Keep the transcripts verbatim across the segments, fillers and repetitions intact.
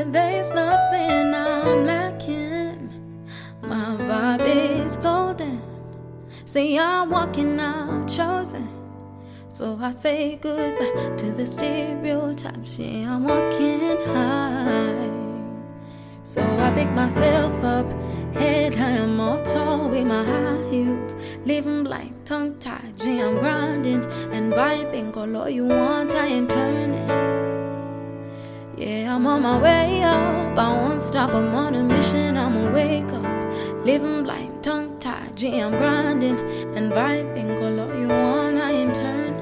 there's nothing I'm lacking. My vibe is golden. See, I'm walking, I'm chosen. So I say goodbye to the stereotypes. Yeah, I'm walking high. So I pick myself up, head high, I'm all tall with my high heels, living blind, tongue-tied. Yeah, I'm grinding and vibing. Call all you want, I ain't turning. Yeah, I'm on my way up, I won't stop, I'm on a mission, I'ma wake up. Living blind, tongue-tied, yeah, I'm grinding and vibing. Call all you want, I ain't turning.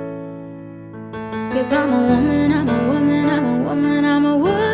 Cause I'm a woman, I'm a woman, I'm a woman, I'm a woman.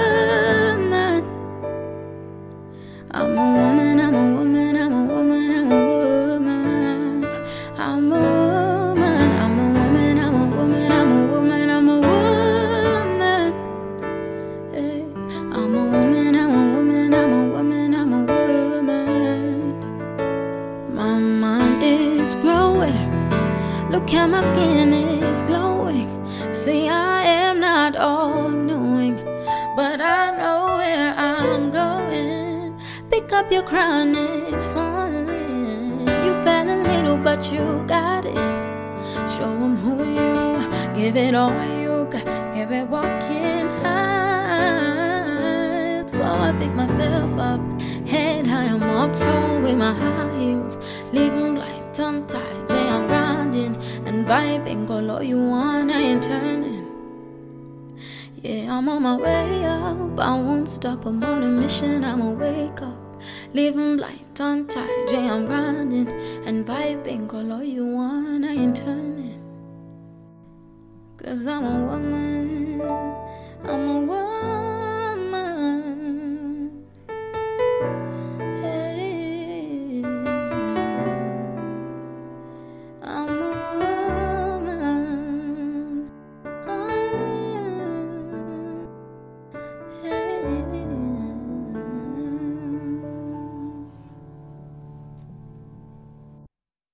I'm a woman, I'm a woman, I'm a woman, I'm a woman. I'm a woman, I'm a woman, I'm a woman, I'm a woman, I'm a woman. Hey, I'm a woman, I'm a woman, I'm a woman, I'm a woman. My mind is growing. Look how my skin is glowing. See, I am not all knowing, but I know where I'm going. Pick up your crown, it's falling. You fell a little, but you got it. Show them who you are. Give it all you got. Give it walking high. So I pick myself up, head high, I'm all tall with my high heels, leaving blind, tongue-tied. Yeah, I'm grinding and vibing. Call all you want, I ain't turning. Yeah, I'm on my way up, I won't stop, I'm on a mission, I'ma wake up. Living blind, tongue-tied, yeah, I'm grinding and vibing. Call all you want, I ain't turning. Cause I'm a woman, I'm a woman.